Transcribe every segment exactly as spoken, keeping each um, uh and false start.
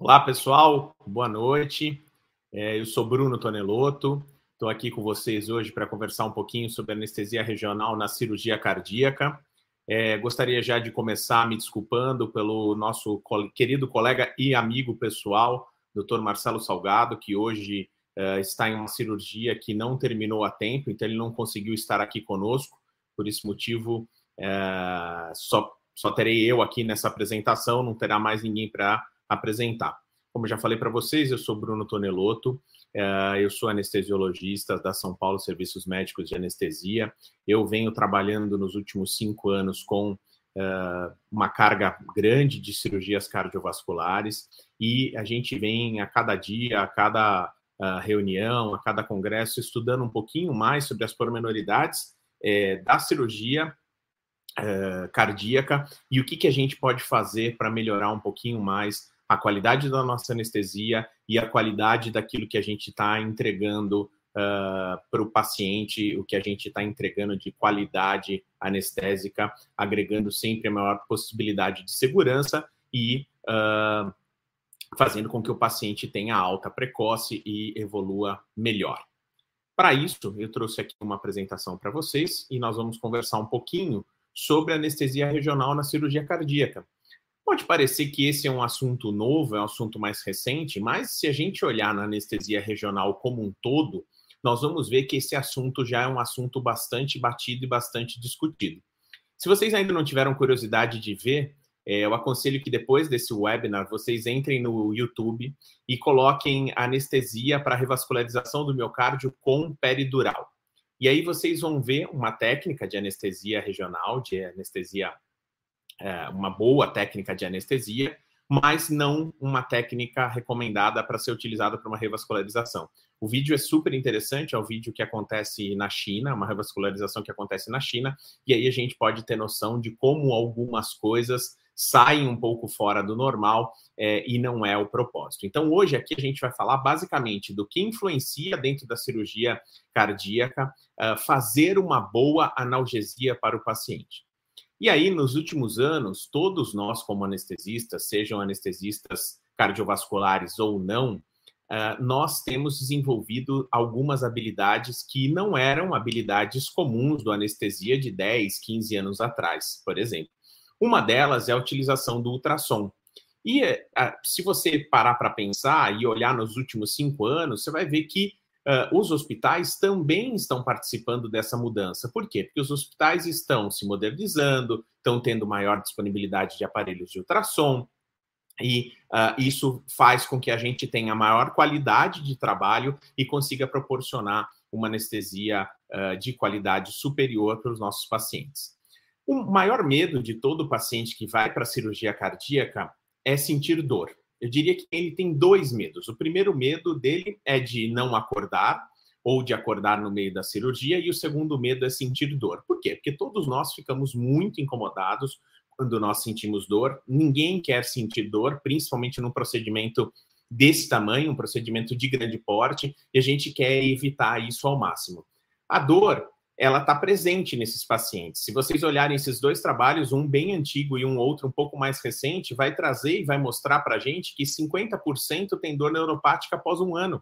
Olá, pessoal. Boa noite. É, eu sou Bruno Tonelotto. Estou aqui com vocês hoje para conversar um pouquinho sobre anestesia regional na cirurgia cardíaca. É, gostaria já de começar me desculpando pelo nosso querido colega e amigo pessoal, doutor Marcelo Salgado, que hoje é, está em uma cirurgia que não terminou a tempo, então ele não conseguiu estar aqui conosco. Por esse motivo, é, só, só terei eu aqui nessa apresentação, não terá mais ninguém para apresentar. Como já falei para vocês, eu sou Bruno Tonelotto, eu sou anestesiologista da São Paulo Serviços Médicos de Anestesia. Eu venho trabalhando nos últimos cinco anos com uma carga grande de cirurgias cardiovasculares e a gente vem a cada dia, a cada reunião, a cada congresso, estudando um pouquinho mais sobre as pormenoridades da cirurgia cardíaca e o que, que a gente pode fazer para melhorar um pouquinho mais a qualidade da nossa anestesia e a qualidade daquilo que a gente está entregando uh, para o paciente, o que a gente está entregando de qualidade anestésica, agregando sempre a maior possibilidade de segurança e uh, fazendo com que o paciente tenha alta precoce e evolua melhor. Para isso, eu trouxe aqui uma apresentação para vocês e nós vamos conversar um pouquinho sobre anestesia regional na cirurgia cardíaca. Pode parecer que esse é um assunto novo, é um assunto mais recente, mas se a gente olhar na anestesia regional como um todo, nós vamos ver que esse assunto já é um assunto bastante batido e bastante discutido. Se vocês ainda não tiveram curiosidade de ver, é, eu aconselho que depois desse webinar vocês entrem no YouTube e coloquem anestesia para revascularização do miocárdio com peridural. E aí vocês vão ver uma técnica de anestesia regional, de anestesia É uma boa técnica de anestesia, mas não uma técnica recomendada para ser utilizada para uma revascularização. O vídeo é super interessante, é o vídeo que acontece na China, uma revascularização que acontece na China, e aí a gente pode ter noção de como algumas coisas saem um pouco fora do normal é, e não é o propósito. Então, hoje aqui a gente vai falar basicamente do que influencia dentro da cirurgia cardíaca uh, fazer uma boa analgesia para o paciente. E aí, nos últimos anos, todos nós, como anestesistas, sejam anestesistas cardiovasculares ou não, uh, nós temos desenvolvido algumas habilidades que não eram habilidades comuns do anestesia de dez, quinze anos atrás, por exemplo. Uma delas é a utilização do ultrassom. E uh, se você parar para pensar e olhar nos últimos cinco anos, você vai ver que Uh, os hospitais também estão participando dessa mudança. Por quê? Porque os hospitais estão se modernizando, estão tendo maior disponibilidade de aparelhos de ultrassom, e uh, isso faz com que a gente tenha maior qualidade de trabalho e consiga proporcionar uma anestesia uh, de qualidade superior para os nossos pacientes. O maior medo de todo paciente que vai para a cirurgia cardíaca é sentir dor. Eu diria que ele tem dois medos. O primeiro medo dele é de não acordar ou de acordar no meio da cirurgia, e o segundo medo é sentir dor. Por quê? Porque todos nós ficamos muito incomodados quando nós sentimos dor. Ninguém quer sentir dor, principalmente num procedimento desse tamanho, um procedimento de grande porte, e a gente quer evitar isso ao máximo. A dor, ela está presente nesses pacientes. Se vocês olharem esses dois trabalhos, um bem antigo e um outro um pouco mais recente, vai trazer e vai mostrar para a gente que cinquenta por cento tem dor neuropática após um ano.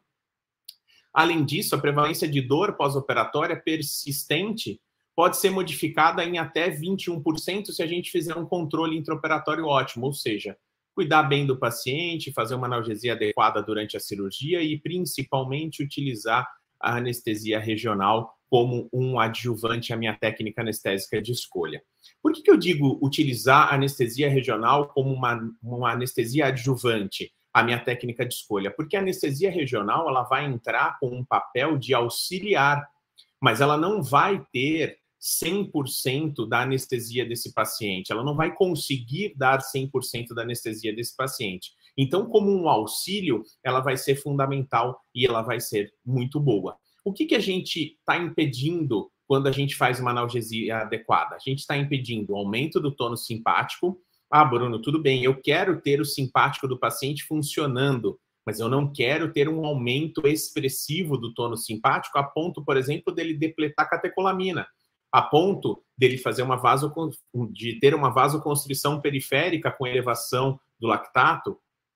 Além disso, a prevalência de dor pós-operatória persistente pode ser modificada em até vinte e um por cento se a gente fizer um controle intraoperatório ótimo, ou seja, cuidar bem do paciente, fazer uma analgesia adequada durante a cirurgia e, principalmente, utilizar a anestesia regional como um adjuvante à minha técnica anestésica de escolha. Por que que eu digo utilizar a anestesia regional como uma, uma anestesia adjuvante à minha técnica de escolha? Porque a anestesia regional ela vai entrar com um papel de auxiliar, mas ela não vai ter cem por cento da anestesia desse paciente, ela não vai conseguir dar cem por cento da anestesia desse paciente. Então, como um auxílio, ela vai ser fundamental e ela vai ser muito boa. O que que a gente está impedindo quando a gente faz uma analgesia adequada? A gente está impedindo o aumento do tônus simpático. Ah, Bruno, tudo bem, eu quero ter o simpático do paciente funcionando, mas eu não quero ter um aumento expressivo do tônus simpático a ponto, por exemplo, dele depletar catecolamina, a ponto dele fazer uma vaso, de ter uma vasoconstrição periférica com elevação do lactato,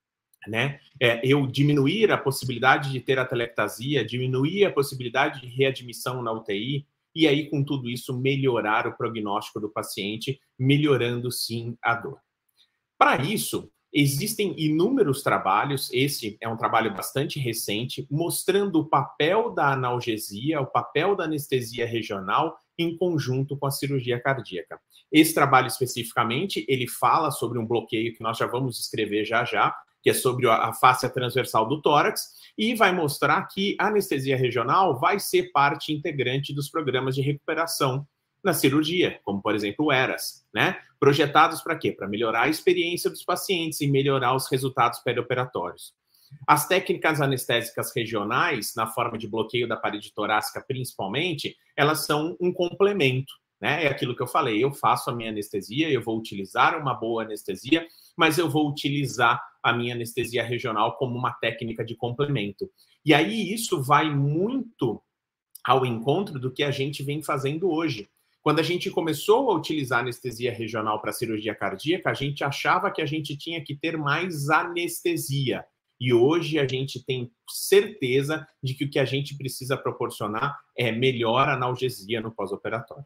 né? É, eu diminuir a possibilidade de ter atelectasia, diminuir a possibilidade de readmissão na U T I, e aí, com tudo isso, melhorar o prognóstico do paciente, melhorando, sim, a dor. Para isso, existem inúmeros trabalhos, esse é um trabalho bastante recente, mostrando o papel da analgesia, o papel da anestesia regional em conjunto com a cirurgia cardíaca. Esse trabalho especificamente, ele fala sobre um bloqueio que nós já vamos escrever já já, que é sobre a fáscia transversal do tórax, e vai mostrar que a anestesia regional vai ser parte integrante dos programas de recuperação na cirurgia, como, por exemplo, o ERAS, né? Projetados para quê? Para melhorar a experiência dos pacientes e melhorar os resultados perioperatórios. As técnicas anestésicas regionais, na forma de bloqueio da parede torácica principalmente, elas são um complemento, né? É aquilo que eu falei, eu faço a minha anestesia, eu vou utilizar uma boa anestesia, mas eu vou utilizar a minha anestesia regional como uma técnica de complemento. E aí isso vai muito ao encontro do que a gente vem fazendo hoje. Quando a gente começou a utilizar anestesia regional para cirurgia cardíaca, a gente achava que a gente tinha que ter mais anestesia. E hoje a gente tem certeza de que o que a gente precisa proporcionar é melhor analgesia no pós-operatório.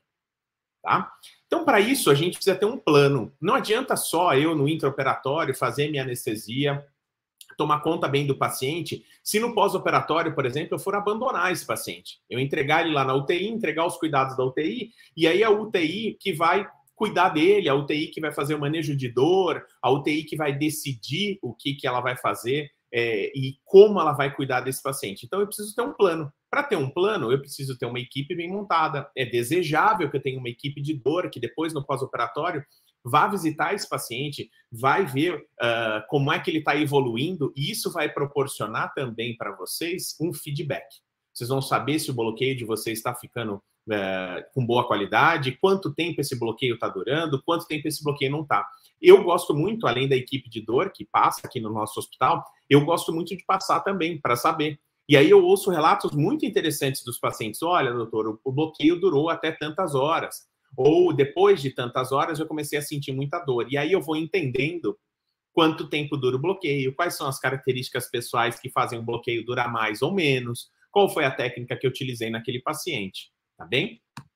Tá? Então, para isso, a gente precisa ter um plano. Não adianta só eu, no intraoperatório, fazer minha anestesia, tomar conta bem do paciente, se no pós-operatório, por exemplo, eu for abandonar esse paciente. Eu entregar ele lá na U T I, entregar os cuidados da U T I, e aí a U T I que vai cuidar dele, a U T I que vai fazer o manejo de dor, a U T I que vai decidir o que, que ela vai fazer é, e como ela vai cuidar desse paciente. Então, eu preciso ter um plano. Para ter um plano, eu preciso ter uma equipe bem montada. É desejável que eu tenha uma equipe de dor que depois, no pós-operatório, vá visitar esse paciente, vai ver uh, como é que ele está evoluindo, e isso vai proporcionar também para vocês um feedback. Vocês vão saber se o bloqueio de vocês está ficando uh, com boa qualidade, quanto tempo esse bloqueio está durando, quanto tempo esse bloqueio não está. Eu gosto muito, além da equipe de dor que passa aqui no nosso hospital, eu gosto muito de passar também, para saber. E aí eu ouço relatos muito interessantes dos pacientes. Olha, doutor, o bloqueio durou até tantas horas. Ou depois de tantas horas eu comecei a sentir muita dor. E aí eu vou entendendo quanto tempo dura o bloqueio, quais são as características pessoais que fazem o bloqueio durar mais ou menos, qual foi a técnica que eu utilizei naquele paciente, tá bem?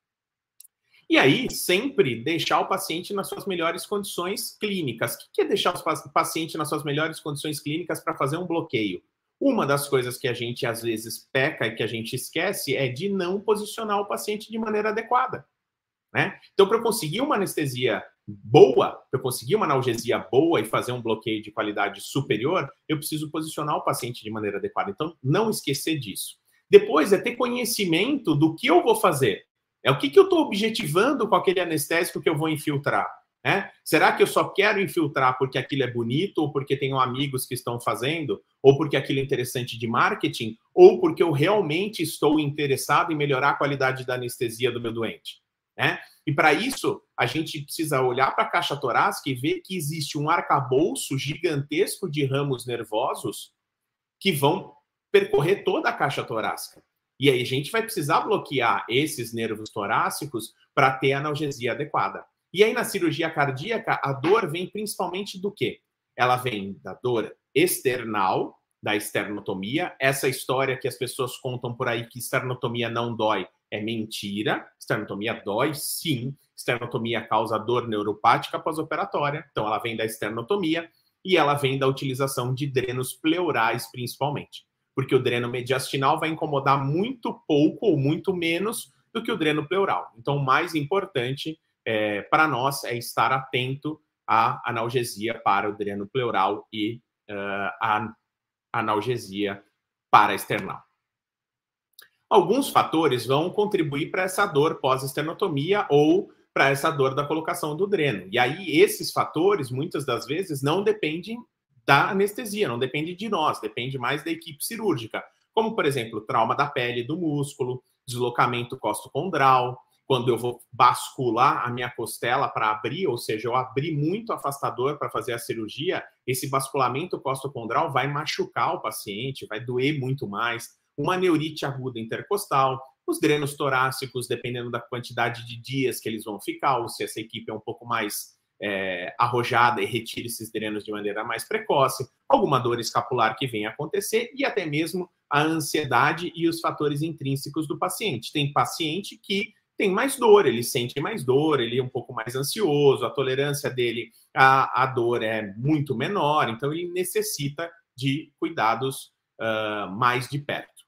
E aí, sempre deixar o paciente nas suas melhores condições clínicas. O que é deixar o paciente nas suas melhores condições clínicas para fazer um bloqueio? Uma das coisas que a gente, às vezes, peca e que a gente esquece é de não posicionar o paciente de maneira adequada. Né? Então, para eu conseguir uma anestesia boa, para eu conseguir uma analgesia boa e fazer um bloqueio de qualidade superior, eu preciso posicionar o paciente de maneira adequada. Então, não esquecer disso. Depois é ter conhecimento do que eu vou fazer. É o que, que eu estou objetivando com aquele anestésico que eu vou infiltrar. Né? Será que eu só quero infiltrar porque aquilo é bonito, ou porque tenho amigos que estão fazendo, ou porque aquilo é interessante de marketing, ou porque eu realmente estou interessado em melhorar a qualidade da anestesia do meu doente? Né? E para isso, a gente precisa olhar para a caixa torácica e ver que existe um arcabouço gigantesco de ramos nervosos que vão percorrer toda a caixa torácica. E aí a gente vai precisar bloquear esses nervos torácicos para ter a analgesia adequada. E aí na cirurgia cardíaca, a dor vem principalmente do quê? Ela vem da dor external, da esternotomia. Essa história que as pessoas contam por aí que esternotomia não dói é mentira. Esternotomia dói, sim. Esternotomia causa dor neuropática pós-operatória. Então, ela vem da esternotomia e ela vem da utilização de drenos pleurais, principalmente. Porque o dreno mediastinal vai incomodar muito pouco ou muito menos do que o dreno pleural. Então, o mais importante é, para nós é estar atento à analgesia para o dreno pleural e uh, a analgesia para external. Alguns fatores vão contribuir para essa dor pós-esternotomia ou para essa dor da colocação do dreno. E aí, esses fatores, muitas das vezes, não dependem da anestesia, não depende de nós, depende mais da equipe cirúrgica. Como, por exemplo, trauma da pele, do músculo, deslocamento costocondral, quando eu vou bascular a minha costela para abrir, ou seja, eu abri muito afastador para fazer a cirurgia, esse basculamento costocondral vai machucar o paciente, vai doer muito mais. Uma neurite aguda intercostal, os drenos torácicos, dependendo da quantidade de dias que eles vão ficar, ou se essa equipe é um pouco mais é, arrojada e retire esses drenos de maneira mais precoce, alguma dor escapular que venha a acontecer e até mesmo a ansiedade e os fatores intrínsecos do paciente. Tem paciente que tem mais dor, ele sente mais dor, ele é um pouco mais ansioso, a tolerância dele à, à dor é muito menor, então ele necessita de cuidados uh, mais de perto.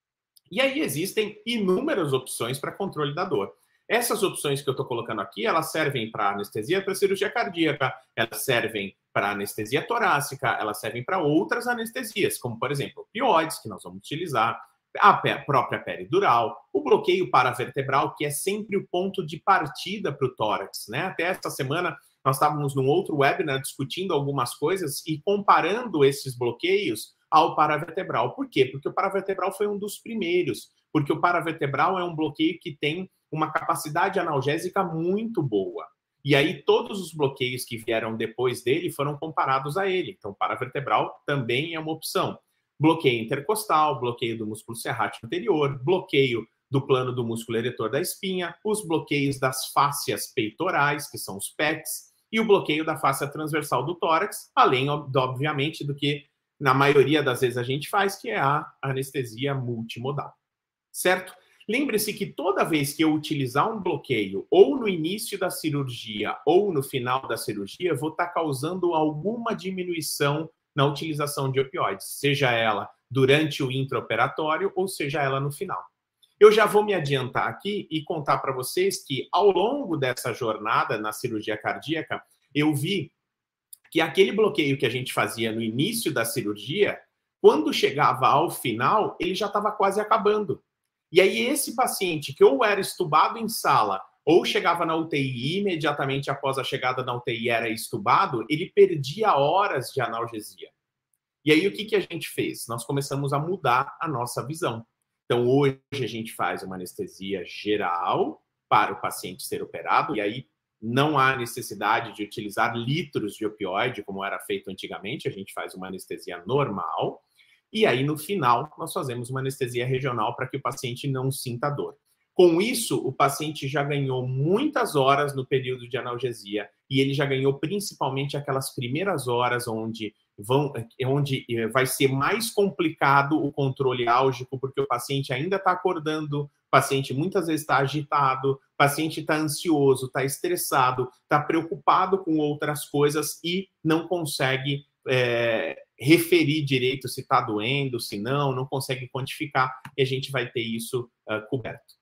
E aí existem inúmeras opções para controle da dor. Essas opções que eu estou colocando aqui, elas servem para anestesia para cirurgia cardíaca, elas servem para anestesia torácica, elas servem para outras anestesias, como, por exemplo, opioides, que nós vamos utilizar, a própria peridural, o bloqueio paravertebral, que é sempre o ponto de partida para o tórax, né? Até esta semana, nós estávamos num outro webinar discutindo algumas coisas e comparando esses bloqueios ao paravertebral. Por quê? Porque o paravertebral foi um dos primeiros, porque o paravertebral é um bloqueio que tem uma capacidade analgésica muito boa. E aí todos os bloqueios que vieram depois dele foram comparados a ele. Então, o paravertebral também é uma opção. Bloqueio intercostal, bloqueio do músculo serrátil anterior, bloqueio do plano do músculo eretor da espinha, os bloqueios das fáscias peitorais, que são os P E Cs, e o bloqueio da fáscia transversal do tórax, além, obviamente, do que na maioria das vezes a gente faz, que é a anestesia multimodal. Certo? Lembre-se que toda vez que eu utilizar um bloqueio, ou no início da cirurgia, ou no final da cirurgia, eu vou estar causando alguma diminuição na utilização de opioides, seja ela durante o intraoperatório ou seja ela no final. Eu já vou me adiantar aqui e contar para vocês que ao longo dessa jornada na cirurgia cardíaca, eu vi que aquele bloqueio que a gente fazia no início da cirurgia, quando chegava ao final, ele já estava quase acabando. E aí esse paciente que ou era estubado em sala ou chegava na U T I imediatamente após a chegada na U T I era estubado, ele perdia horas de analgesia. E aí o que, que a gente fez? Nós começamos a mudar a nossa visão. Então hoje a gente faz uma anestesia geral para o paciente ser operado, e aí não há necessidade de utilizar litros de opioide, como era feito antigamente, a gente faz uma anestesia normal, e aí no final nós fazemos uma anestesia regional para que o paciente não sinta dor. Com isso, o paciente já ganhou muitas horas no período de analgesia e ele já ganhou principalmente aquelas primeiras horas onde, vão, onde vai ser mais complicado o controle álgico, porque o paciente ainda está acordando, o paciente muitas vezes está agitado, o paciente está ansioso, está estressado, está preocupado com outras coisas e não consegue é, referir direito se está doendo, se não, não consegue quantificar, e a gente vai ter isso uh, coberto.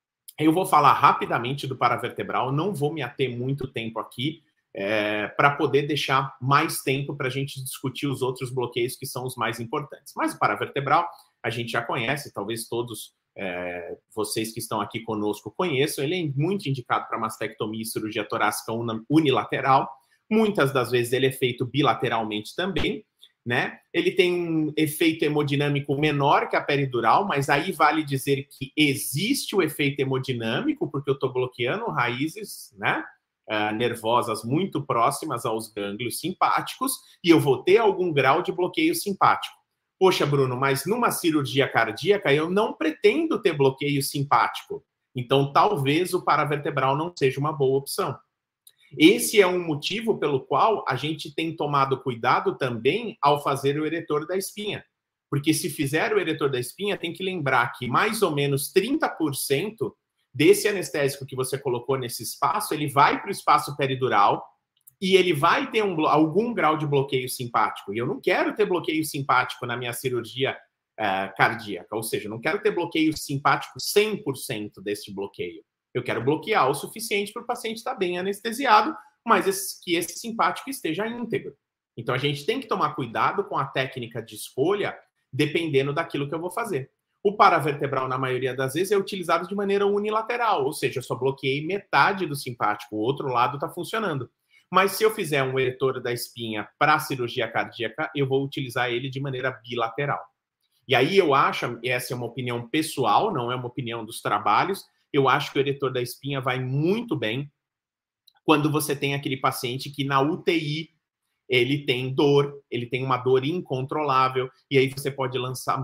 Eu vou falar rapidamente do paravertebral, não vou me ater muito tempo aqui, é, para poder deixar mais tempo para a gente discutir os outros bloqueios que são os mais importantes. Mas o paravertebral a gente já conhece, talvez todos é, vocês que estão aqui conosco conheçam, ele é muito indicado para mastectomia e cirurgia torácica unilateral, muitas das vezes ele é feito bilateralmente também, né? Ele tem um efeito hemodinâmico menor que a peridural, mas aí vale dizer que existe o efeito hemodinâmico, porque eu estou bloqueando raízes, né, uh, nervosas muito próximas aos gânglios simpáticos, e eu vou ter algum grau de bloqueio simpático. Poxa, Bruno, mas numa cirurgia cardíaca eu não pretendo ter bloqueio simpático, então talvez o paravertebral não seja uma boa opção. Esse é um motivo pelo qual a gente tem tomado cuidado também ao fazer o eretor da espinha. Porque se fizer o eretor da espinha, tem que lembrar que mais ou menos trinta por cento desse anestésico que você colocou nesse espaço, ele vai para o espaço peridural e ele vai ter um, algum grau de bloqueio simpático. E eu não quero ter bloqueio simpático na minha cirurgia uh, cardíaca, ou seja, não quero ter bloqueio simpático cem por cento desse bloqueio. Eu quero bloquear o suficiente para o paciente estar bem anestesiado, mas esse, que esse simpático esteja íntegro. Então, a gente tem que tomar cuidado com a técnica de escolha, dependendo daquilo que eu vou fazer. O paravertebral, na maioria das vezes, é utilizado de maneira unilateral, ou seja, eu só bloqueei metade do simpático, o outro lado está funcionando. Mas se eu fizer um eretor da espinha para a cirurgia cardíaca, eu vou utilizar ele de maneira bilateral. E aí eu acho, essa é uma opinião pessoal, não é uma opinião dos trabalhos, eu acho que o eretor da espinha vai muito bem quando você tem aquele paciente que na U T I ele tem dor, ele tem uma dor incontrolável, e aí você pode lançar a mão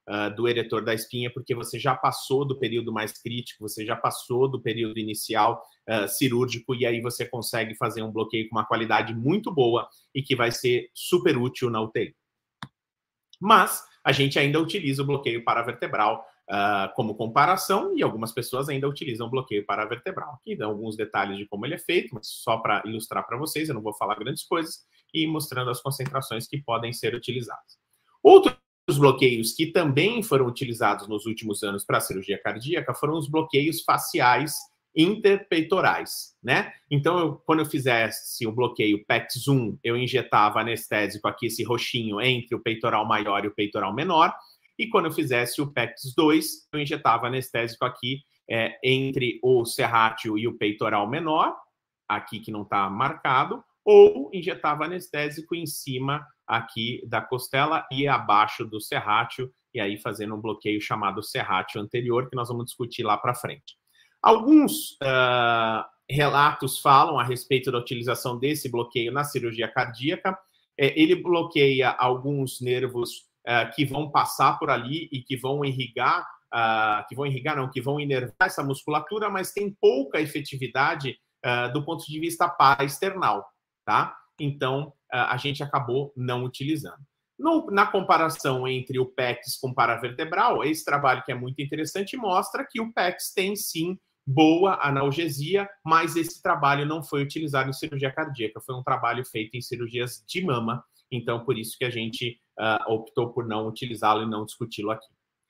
uh, do eretor da espinha, porque você já passou do período mais crítico, você já passou do período inicial uh, cirúrgico, e aí você consegue fazer um bloqueio com uma qualidade muito boa e que vai ser super útil na U T I. Mas a gente ainda utiliza o bloqueio paravertebral uh, como comparação, e algumas pessoas ainda utilizam o bloqueio paravertebral. Aqui dão alguns detalhes de como ele é feito, mas só para ilustrar para vocês, eu não vou falar grandes coisas, e mostrando as concentrações que podem ser utilizadas. Outros bloqueios que também foram utilizados nos últimos anos para a cirurgia cardíaca foram os bloqueios faciais interpeitorais, né? Então, eu, quando eu fizesse o bloqueio P E X um, eu injetava anestésico aqui, esse roxinho, entre o peitoral maior e o peitoral menor, e quando eu fizesse o P E X dois, eu injetava anestésico aqui é, entre o serrátil e o peitoral menor, aqui que não está marcado, ou injetava anestésico em cima aqui da costela e abaixo do serrátil, e aí fazendo um bloqueio chamado serrátil anterior, que nós vamos discutir lá para frente. Alguns uh, relatos falam a respeito da utilização desse bloqueio na cirurgia cardíaca. É, ele bloqueia alguns nervos uh, que vão passar por ali e que vão irrigar, uh, que vão irrigar não, que vão inervar essa musculatura, mas tem pouca efetividade uh, do ponto de vista paraesternal, tá? Então, uh, a gente acabou não utilizando. No, na comparação entre o P E X com o paravertebral, esse trabalho que é muito interessante mostra que o P E X tem sim boa analgesia, mas esse trabalho não foi utilizado em cirurgia cardíaca, foi um trabalho feito em cirurgias de mama, então por isso que a gente uh, optou por não utilizá-lo e não discuti-lo aqui.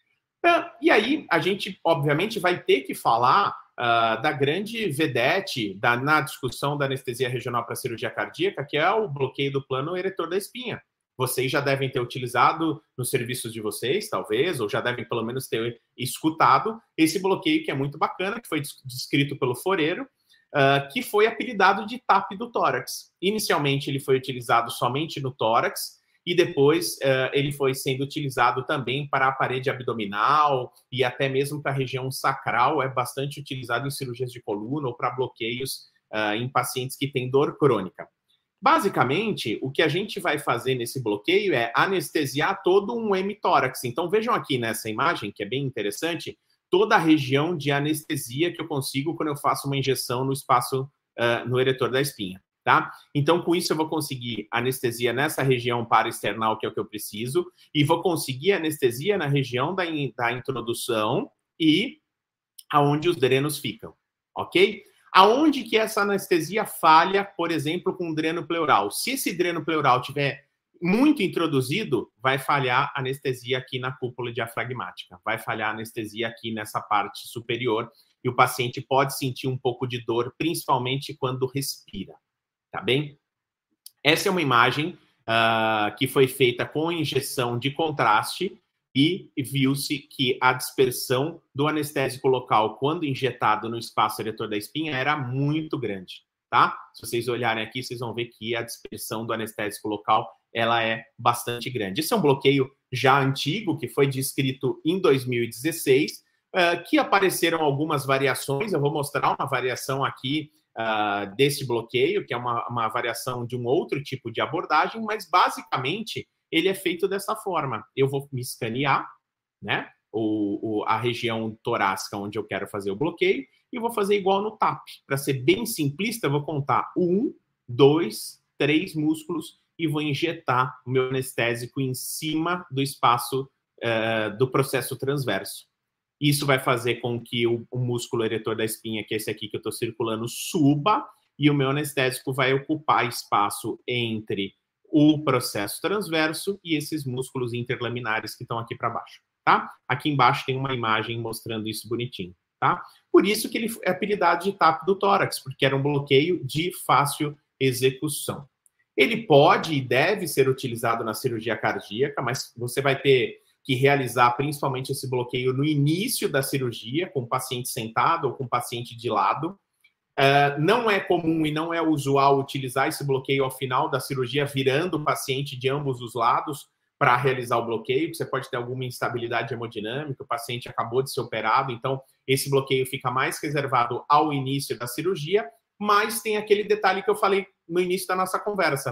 Uh, e aí, a gente obviamente vai ter que falar uh, da grande vedete da, na discussão da anestesia regional para cirurgia cardíaca, que é o bloqueio do plano eretor da espinha. Vocês já devem ter utilizado nos serviços de vocês, talvez, ou já devem pelo menos ter escutado esse bloqueio que é muito bacana, que foi descrito pelo Foreiro, uh, que foi apelidado de T A P do tórax. Inicialmente ele foi utilizado somente no tórax e depois uh, ele foi sendo utilizado também para a parede abdominal e até mesmo para a região sacral, é bastante utilizado em cirurgias de coluna ou para bloqueios uh, em pacientes que têm dor crônica. Basicamente, o que a gente vai fazer nesse bloqueio é anestesiar todo um hemitórax. Então, vejam aqui nessa imagem, que é bem interessante, toda a região de anestesia que eu consigo quando eu faço uma injeção no espaço, uh, no eretor da espinha, tá? Então, com isso, eu vou conseguir anestesia nessa região paraesternal, que é o que eu preciso, e vou conseguir anestesia na região da, in, da introdução e aonde os drenos ficam, ok? Aonde que essa anestesia falha, por exemplo, com o dreno pleural? Se esse dreno pleural tiver muito introduzido, vai falhar a anestesia aqui na cúpula diafragmática, vai falhar a anestesia aqui nessa parte superior e o paciente pode sentir um pouco de dor, principalmente quando respira, tá bem? Essa é uma imagem uh, que foi feita com injeção de contraste e viu-se que a dispersão do anestésico local, quando injetado no espaço eretor da espinha, era muito grande, tá? Se vocês olharem aqui, vocês vão ver que a dispersão do anestésico local, ela é bastante grande. Esse é um bloqueio já antigo, que foi descrito em dois mil e dezesseis, uh, que apareceram algumas variações. Eu vou mostrar uma variação aqui uh, desse bloqueio, que é uma, uma variação de um outro tipo de abordagem, mas basicamente ele é feito dessa forma. Eu vou me escanear, né, o, o, a região torácica onde eu quero fazer o bloqueio e vou fazer igual no T A P. Para ser bem simplista, eu vou contar um, dois, três músculos e vou injetar o meu anestésico em cima do espaço uh, do processo transverso. Isso vai fazer com que o, o músculo eretor da espinha, que é esse aqui que eu estou circulando, suba e o meu anestésico vai ocupar espaço entre o processo transverso e esses músculos interlaminares que estão aqui para baixo, tá? Aqui embaixo tem uma imagem mostrando isso bonitinho, tá? Por isso que ele é apelidado de T A P do tórax, porque era um bloqueio de fácil execução. Ele pode e deve ser utilizado na cirurgia cardíaca, mas você vai ter que realizar principalmente esse bloqueio no início da cirurgia, com o paciente sentado ou com o paciente de lado. Uh, não é comum e não é usual utilizar esse bloqueio ao final da cirurgia, virando o paciente de ambos os lados para realizar o bloqueio. Você pode ter alguma instabilidade hemodinâmica, o paciente acabou de ser operado, então esse bloqueio fica mais reservado ao início da cirurgia, mas tem aquele detalhe que eu falei no início da nossa conversa.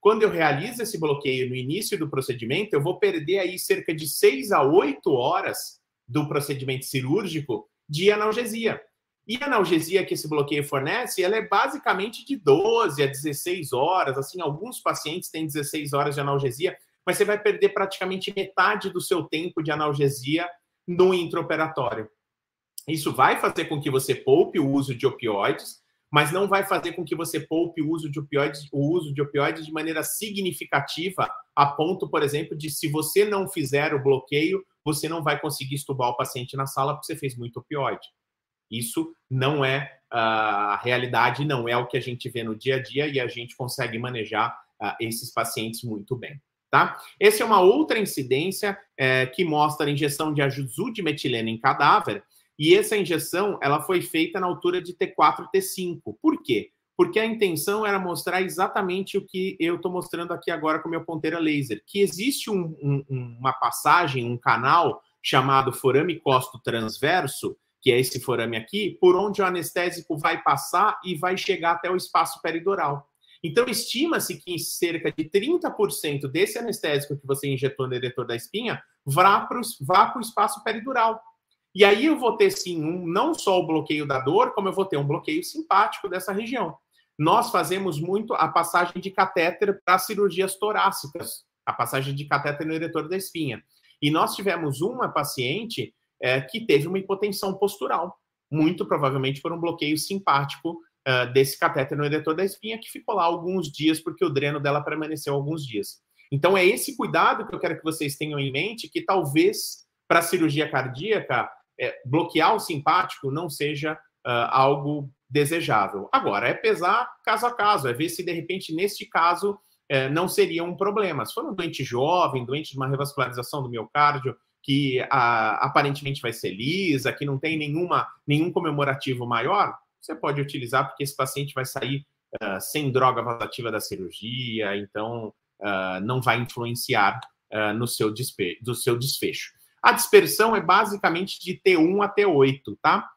quando eu realizo esse bloqueio no início do procedimento, eu vou perder aí cerca de seis a oito horas do procedimento cirúrgico de analgesia. E a analgesia que esse bloqueio fornece, ela é basicamente de doze a dezesseis horas, assim, alguns pacientes têm dezesseis horas de analgesia, mas você vai perder praticamente metade do seu tempo de analgesia no intraoperatório. Isso vai fazer com que você poupe o uso de opioides, mas não vai fazer com que você poupe o uso de opioides, o uso de opioides de maneira significativa, a ponto, por exemplo, de se você não fizer o bloqueio, você não vai conseguir estubar o paciente na sala porque você fez muito opioide. Isso não é a uh, realidade, não é o que a gente vê no dia a dia e a gente consegue manejar uh, esses pacientes muito bem. Tá? Essa é uma outra incidência é, que mostra a injeção de azulmetilena em cadáver, e essa injeção ela foi feita na altura de T quatro, T cinco. Por quê? Porque a intenção era mostrar exatamente o que eu estou mostrando aqui agora com meu ponteira laser, que existe um, um, uma passagem, um canal chamado forame costo transverso, que é esse forame aqui, por onde o anestésico vai passar e vai chegar até o espaço peridural. Então, estima-se que cerca de trinta por cento desse anestésico que você injetou no eretor da espinha vá para o espaço peridural. E aí eu vou ter, sim, um, não só o bloqueio da dor, como eu vou ter um bloqueio simpático dessa região. Nós fazemos muito a passagem de catéter para cirurgias torácicas, a passagem de catéter no eretor da espinha. E nós tivemos uma paciente é, que teve uma hipotensão postural, muito provavelmente por um bloqueio simpático uh, desse catéter no eretor da espinha, que ficou lá alguns dias, porque o dreno dela permaneceu alguns dias. Então, é esse cuidado que eu quero que vocês tenham em mente, que talvez, para a cirurgia cardíaca, é, bloquear o simpático não seja uh, algo desejável. Agora, é pesar caso a caso, é ver se, de repente, neste caso, é, não seria um problema. Se for um doente jovem, doente de uma revascularização do miocárdio, que a, aparentemente vai ser lisa, que não tem nenhuma, nenhum comemorativo maior, você pode utilizar, porque esse paciente vai sair uh, sem droga vasoativa da cirurgia, então uh, não vai influenciar uh, no seu, despe do seu desfecho. A dispersão é basicamente de T um a T oito, tá?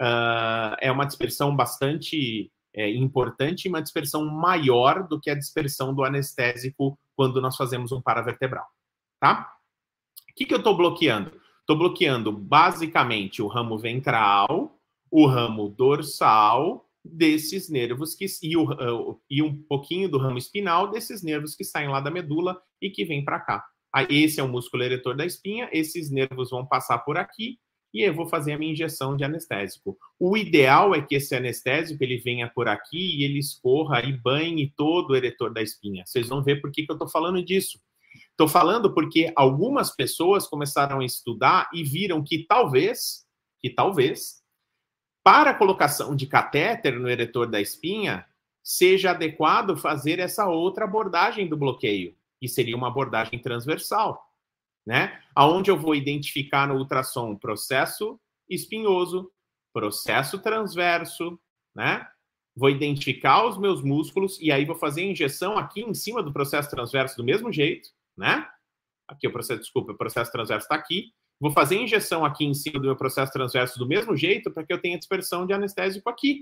Uh, é uma dispersão bastante é, importante, uma dispersão maior do que a dispersão do anestésico quando nós fazemos um paravertebral, tá? O que, que eu estou bloqueando? Estou bloqueando basicamente o ramo ventral, o ramo dorsal desses nervos que, e, o, e um pouquinho do ramo espinal desses nervos que saem lá da medula e que vêm para cá. Aí, esse é o músculo eretor da espinha, esses nervos vão passar por aqui e eu vou fazer a minha injeção de anestésico. O ideal é que esse anestésico ele venha por aqui e ele escorra e banhe todo o eretor da espinha. Vocês vão ver por que, que eu estou falando disso. Estou falando porque algumas pessoas começaram a estudar e viram que talvez, que talvez, para a colocação de catéter no eretor da espinha, seja adequado fazer essa outra abordagem do bloqueio, que seria uma abordagem transversal, né? Onde eu vou identificar no ultrassom processo espinhoso, processo transverso, né? Vou identificar os meus músculos e aí vou fazer a injeção aqui em cima do processo transverso do mesmo jeito, né? Aqui o processo, desculpa, o processo transverso está aqui. Vou fazer a injeção aqui em cima do meu processo transverso do mesmo jeito para que eu tenha dispersão de anestésico aqui,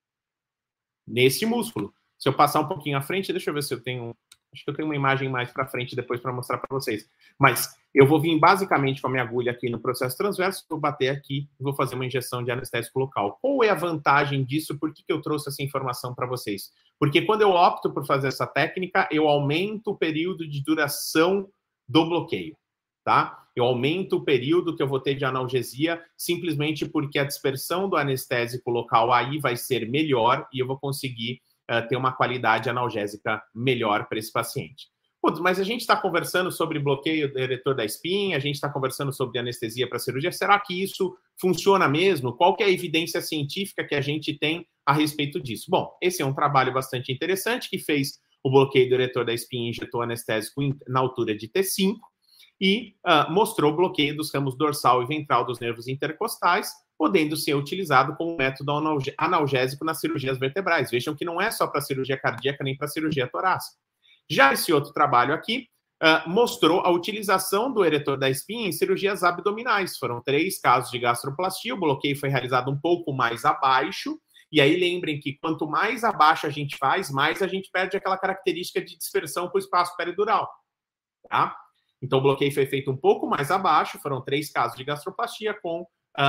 nesse músculo. Se eu passar um pouquinho à frente, deixa eu ver se eu tenho... Acho que eu tenho uma imagem mais para frente depois para mostrar para vocês. Mas eu vou vir basicamente com a minha agulha aqui no processo transverso, vou bater aqui e vou fazer uma injeção de anestésico local. Qual é a vantagem disso? Por que, que eu trouxe essa informação para vocês? Porque quando eu opto por fazer essa técnica, eu aumento o período de duração do bloqueio, tá? Eu aumento o período que eu vou ter de analgesia simplesmente porque a dispersão do anestésico local aí vai ser melhor e eu vou conseguir Uh, ter uma qualidade analgésica melhor para esse paciente. Putz, mas a gente está conversando sobre bloqueio do eretor da espinha, a gente está conversando sobre anestesia para cirurgia, será que isso funciona mesmo? Qual que é a evidência científica que a gente tem a respeito disso? Bom, esse é um trabalho bastante interessante que fez o bloqueio do eretor da espinha e injetou anestésico na altura de T cinco e uh, mostrou o bloqueio dos ramos dorsal e ventral dos nervos intercostais, podendo ser utilizado como método analgésico nas cirurgias vertebrais. Vejam que não é só para cirurgia cardíaca nem para cirurgia torácica. Já esse outro trabalho aqui uh, mostrou a utilização do eretor da espinha em cirurgias abdominais. Foram três casos de gastroplastia, o bloqueio foi realizado um pouco mais abaixo E aí lembrem que quanto mais abaixo a gente faz, mais a gente perde aquela característica de dispersão para o espaço peridural, tá? Então o bloqueio foi feito um pouco mais abaixo, foram três casos de gastroplastia com uh,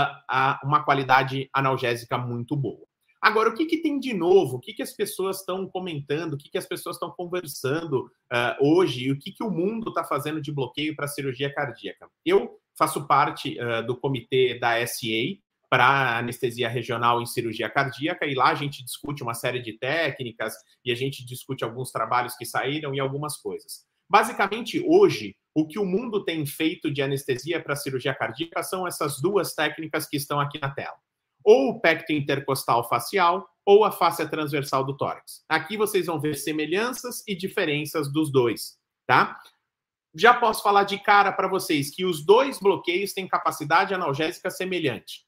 uh, uma qualidade analgésica muito boa. Agora, o que, que tem de novo? O que, que as pessoas estão comentando? O que, que as pessoas estão conversando uh, hoje? E o que, que o mundo está fazendo de bloqueio para cirurgia cardíaca? Eu faço parte uh, do comitê da S A para anestesia regional em cirurgia cardíaca, e lá a gente discute uma série de técnicas e a gente discute alguns trabalhos que saíram e algumas coisas. Basicamente, hoje, o que o mundo tem feito de anestesia para cirurgia cardíaca são essas duas técnicas que estão aqui na tela. Ou o pecto intercostal facial, ou a fáscia transversal do tórax. Aqui vocês vão ver semelhanças e diferenças dos dois, tá? Já posso falar de cara para vocês que os dois bloqueios têm capacidade analgésica semelhante.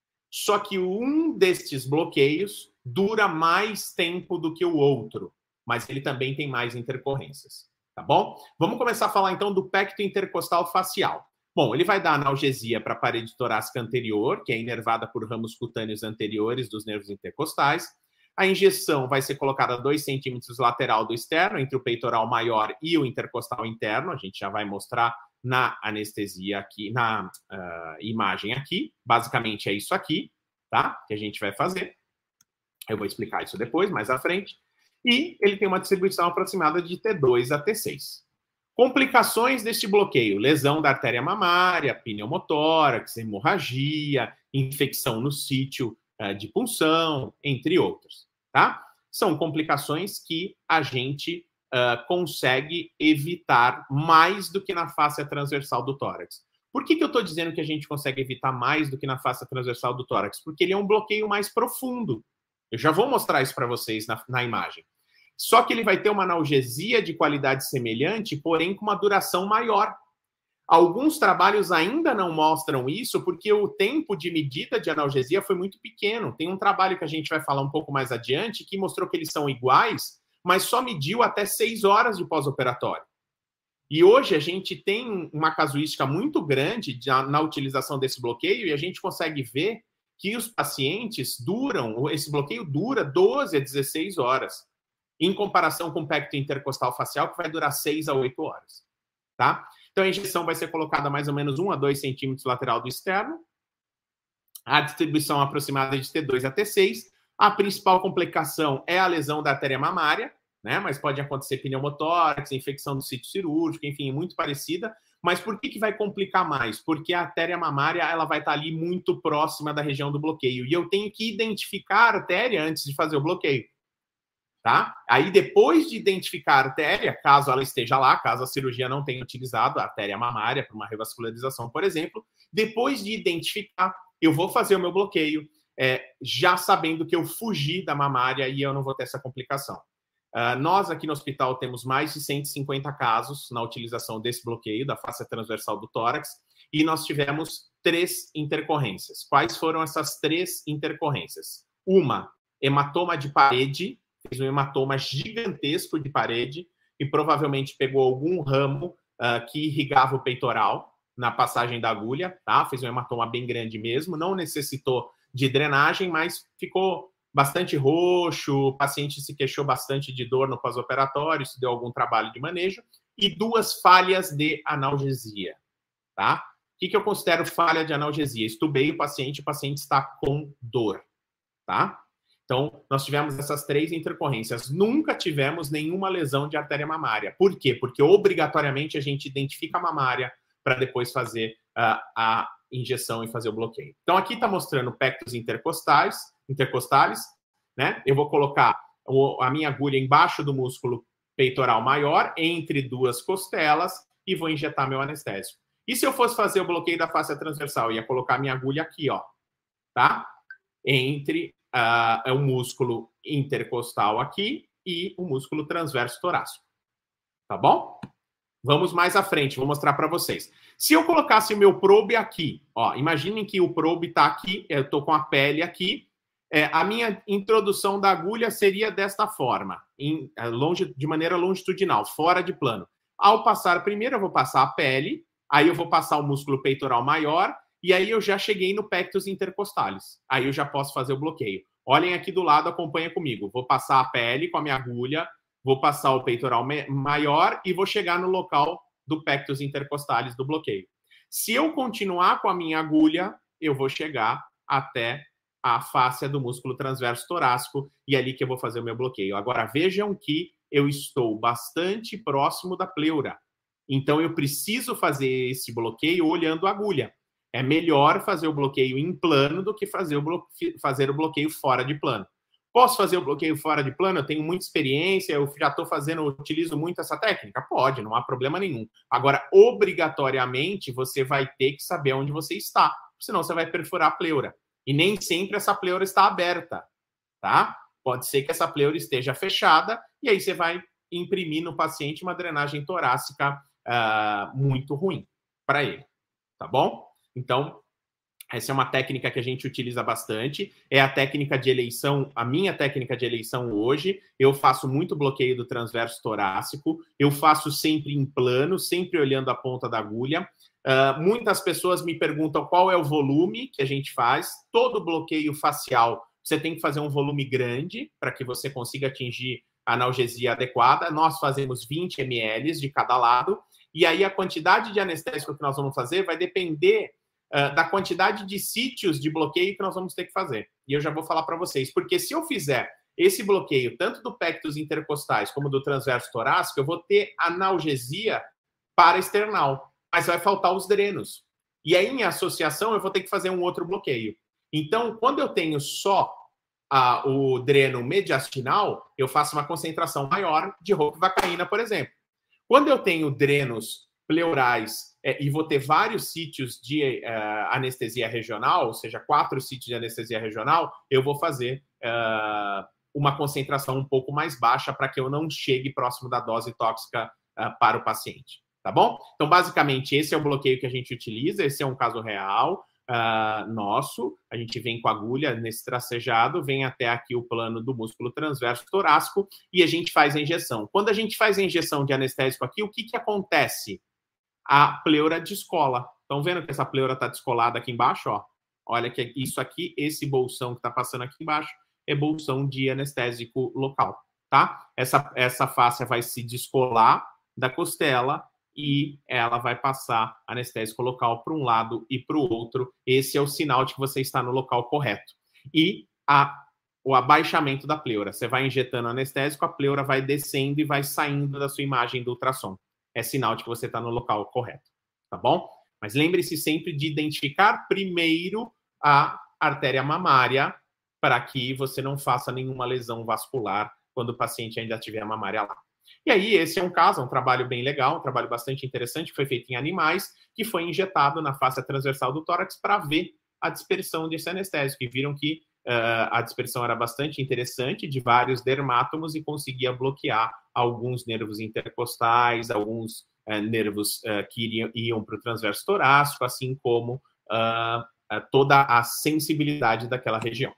Só que um destes bloqueios dura mais tempo do que o outro, mas ele também tem mais intercorrências, tá bom? Vamos começar a falar então do pecto intercostal facial. Bom, ele vai dar analgesia para a parede torácica anterior, que é inervada por ramos cutâneos anteriores dos nervos intercostais. A injeção vai ser colocada a dois centímetros lateral do externo, entre o peitoral maior e o intercostal interno. A gente já vai mostrar na anestesia aqui, na uh, imagem aqui. Basicamente é isso aqui, tá? Que a gente vai fazer. Eu vou explicar isso depois, mais à frente. E ele tem uma distribuição aproximada de T dois a T seis. Complicações deste bloqueio: lesão da artéria mamária, pneumotórax, hemorragia, infecção no sítio uh, de punção, entre outros, tá? São complicações que a gente uh, consegue evitar mais do que na fáscia transversal do tórax. Por que que eu estou dizendo que a gente consegue evitar mais do que na fáscia transversal do tórax? Porque ele é um bloqueio mais profundo. Eu já vou mostrar isso para vocês na, na imagem. Só que ele vai ter uma analgesia de qualidade semelhante, porém com uma duração maior. Alguns trabalhos ainda não mostram isso, porque o tempo de medida de analgesia foi muito pequeno. Tem um trabalho que a gente vai falar um pouco mais adiante, que mostrou que eles são iguais, mas só mediu até seis horas de pós-operatório. E hoje a gente tem uma casuística muito grande de, na utilização desse bloqueio, e a gente consegue ver que os pacientes duram, esse bloqueio dura doze a dezesseis horas. Em comparação com o pecto intercostal facial, que vai durar seis a oito horas, tá? Então, a injeção vai ser colocada mais ou menos um a dois centímetros lateral do externo. A distribuição aproximada de T dois a T seis. A principal complicação é a lesão da artéria mamária, né? Mas pode acontecer pneumotórax, infecção do sítio cirúrgico, enfim, muito parecida. Mas por que que vai complicar mais? Porque a artéria mamária, ela vai estar ali muito próxima da região do bloqueio. E eu tenho que identificar a artéria antes de fazer o bloqueio. Tá? Aí, depois de identificar a artéria, caso ela esteja lá, caso a cirurgia não tenha utilizado a artéria mamária para uma revascularização, por exemplo, depois de identificar, eu vou fazer o meu bloqueio, é, já sabendo que eu fugi da mamária e eu não vou ter essa complicação. Uh, nós, aqui no hospital, temos mais de cento e cinquenta casos na utilização desse bloqueio, da fáscia transversal do tórax, e nós tivemos três intercorrências. Quais foram essas três intercorrências? Uma, hematoma de parede, fez um hematoma gigantesco de parede e provavelmente pegou algum ramo uh, que irrigava o peitoral na passagem da agulha, tá? Fez um hematoma bem grande mesmo, não necessitou de drenagem, mas ficou bastante roxo, o paciente se queixou bastante de dor no pós-operatório, isso deu algum trabalho de manejo, e duas falhas de analgesia, tá? O que que eu considero falha de analgesia? Estubei o paciente, o paciente está com dor, tá? Então, nós tivemos essas três intercorrências. Nunca tivemos nenhuma lesão de artéria mamária. Por quê? Porque obrigatoriamente a gente identifica a mamária para depois fazer uh, a injeção e fazer o bloqueio. Então, aqui está mostrando pectos intercostais, intercostales, né? Eu vou colocar o, a minha agulha embaixo do músculo peitoral maior, entre duas costelas, e vou injetar meu anestésico. E se eu fosse fazer o bloqueio da fáscia transversal, eu ia colocar a minha agulha aqui, ó, tá? Entre uh, o músculo intercostal aqui e o músculo transverso torácico. Tá bom? Vamos mais à frente, vou mostrar para vocês. Se eu colocasse o meu probe aqui, ó, imaginem que o probe está aqui, eu estou com a pele aqui, é, a minha introdução da agulha seria desta forma, em, longe, de maneira longitudinal, fora de plano. Ao passar, primeiro eu vou passar a pele, aí eu vou passar o músculo peitoral maior, e aí eu já cheguei no pectus intercostales. Aí eu já posso fazer o bloqueio. Olhem aqui do lado, acompanha comigo. Vou passar a pele com a minha agulha, vou passar o peitoral maior e vou chegar no local do pectus intercostalis do bloqueio. Se eu continuar com a minha agulha, eu vou chegar até a fáscia do músculo transverso torácico e é ali que eu vou fazer o meu bloqueio. Agora, vejam que eu estou bastante próximo da pleura. Então, eu preciso fazer esse bloqueio olhando a agulha. É melhor fazer o bloqueio em plano do que fazer o, blo... fazer o bloqueio fora de plano. Posso fazer o bloqueio fora de plano? Eu tenho muita experiência, eu já estou fazendo, utilizo muito essa técnica? Pode, não há problema nenhum. Agora, obrigatoriamente, você vai ter que saber onde você está, senão você vai perfurar a pleura. E nem sempre essa pleura está aberta, tá? Pode ser que essa pleura esteja fechada e aí você vai imprimir no paciente uma drenagem torácica uh, muito ruim para ele, tá bom? Então, essa é uma técnica que a gente utiliza bastante, é a técnica de eleição, a minha técnica de eleição hoje. Eu faço muito bloqueio do transverso torácico, eu faço sempre em plano, sempre olhando a ponta da agulha. Uh, muitas pessoas me perguntam qual é o volume que a gente faz. Todo bloqueio facial, você tem que fazer um volume grande para que você consiga atingir a analgesia adequada. Nós fazemos vinte mililitros de cada lado, e aí a quantidade de anestésico que nós vamos fazer vai depender uh, da quantidade de sítios de bloqueio que nós vamos ter que fazer. E eu já vou falar para vocês, porque se eu fizer esse bloqueio tanto do pectus intercostais como do transverso torácico, eu vou ter analgesia paraesternal, mas vai faltar os drenos. E aí, em associação, eu vou ter que fazer um outro bloqueio. Então, quando eu tenho só ah, o dreno mediastinal, eu faço uma concentração maior de ropivacaína, por exemplo. Quando eu tenho drenos pleurais é, e vou ter vários sítios de uh, anestesia regional, ou seja, quatro sítios de anestesia regional, eu vou fazer uh, uma concentração um pouco mais baixa para que eu não chegue próximo da dose tóxica uh, para o paciente. Tá bom? Então, basicamente, esse é o bloqueio que a gente utiliza, esse é um caso real uh, nosso, a gente vem com a agulha nesse tracejado, vem até aqui o plano do músculo transverso torácico e a gente faz a injeção. Quando a gente faz a injeção de anestésico aqui, o que que acontece? A pleura descola. Estão vendo que essa pleura está descolada aqui embaixo? Ó? Olha que isso aqui, esse bolsão que está passando aqui embaixo, é bolsão de anestésico local, tá? Essa, essa fáscia vai se descolar da costela e ela vai passar anestésico local para um lado e para o outro. Esse é o sinal de que você está no local correto. E a, o abaixamento da pleura. Você vai injetando anestésico, a pleura vai descendo e vai saindo da sua imagem do ultrassom. É sinal de que você está no local correto, tá bom? Mas lembre-se sempre de identificar primeiro a artéria mamária para que você não faça nenhuma lesão vascular quando o paciente ainda tiver a mamária lá. E aí, esse é um caso, um trabalho bem legal, um trabalho bastante interessante, que foi feito em animais, que foi injetado na face transversal do tórax para ver a dispersão desse anestésico. E viram que uh, a dispersão era bastante interessante, de vários dermátomos, e conseguia bloquear alguns nervos intercostais, alguns uh, nervos uh, que iriam, iam para o transverso torácico, assim como uh, uh, toda a sensibilidade daquela região.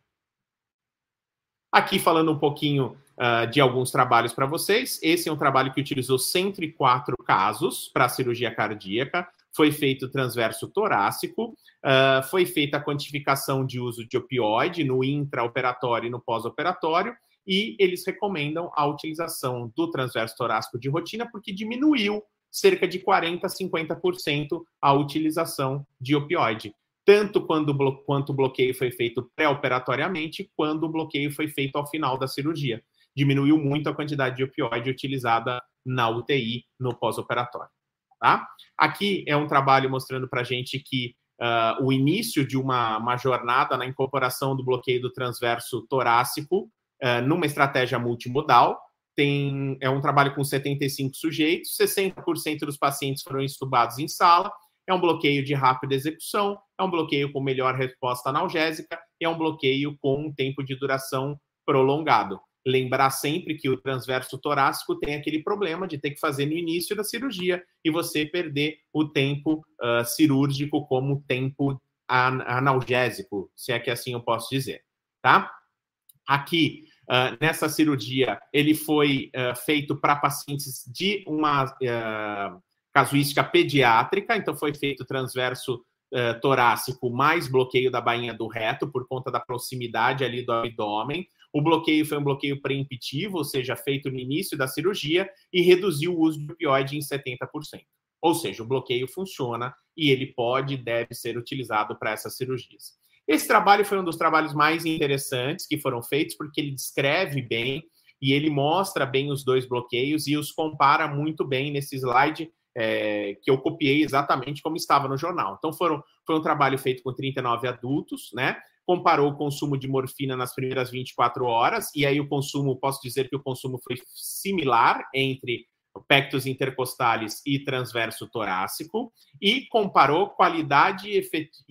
Aqui falando um pouquinho uh, de alguns trabalhos para vocês. Esse é um trabalho que utilizou cento e quatro casos para cirurgia cardíaca. Foi feito transverso torácico. Uh, foi feita a quantificação de uso de opioide no intraoperatório e no pós-operatório. E eles recomendam a utilização do transverso torácico de rotina porque diminuiu cerca de quarenta a cinquenta por cento a utilização de opioide. Tanto quando, quanto o bloqueio foi feito pré-operatoriamente, quando o bloqueio foi feito ao final da cirurgia. Diminuiu muito a quantidade de opioide utilizada na U T I no pós-operatório. Tá? Aqui é um trabalho mostrando para a gente que uh, o início de uma, uma jornada na incorporação do bloqueio do transverso torácico uh, numa estratégia multimodal. Tem, é um trabalho com setenta e cinco sujeitos, sessenta por cento dos pacientes foram estubados em sala. É um bloqueio de rápida execução, é um bloqueio com melhor resposta analgésica e é um bloqueio com um tempo de duração prolongado. Lembrar sempre que o transverso torácico tem aquele problema de ter que fazer no início da cirurgia e você perder o tempo uh, cirúrgico como tempo an analgésico, se é que assim eu posso dizer, tá? Aqui, uh, nessa cirurgia, ele foi uh, feito para pacientes de uma... Uh, casuística pediátrica, então foi feito transverso uh, torácico mais bloqueio da bainha do reto, por conta da proximidade ali do abdômen. O bloqueio foi um bloqueio preemptivo, ou seja, feito no início da cirurgia, e reduziu o uso de opioide em setenta por cento. Ou seja, o bloqueio funciona e ele pode e deve ser utilizado para essas cirurgias. Esse trabalho foi um dos trabalhos mais interessantes que foram feitos, porque ele descreve bem e ele mostra bem os dois bloqueios e os compara muito bem nesse slide é, que eu copiei exatamente como estava no jornal. Então, foram, foi um trabalho feito com trinta e nove adultos, né? Comparou o consumo de morfina nas primeiras vinte e quatro horas, e aí o consumo, posso dizer que o consumo foi similar entre pectus intercostalis e transverso torácico, e comparou qualidade e,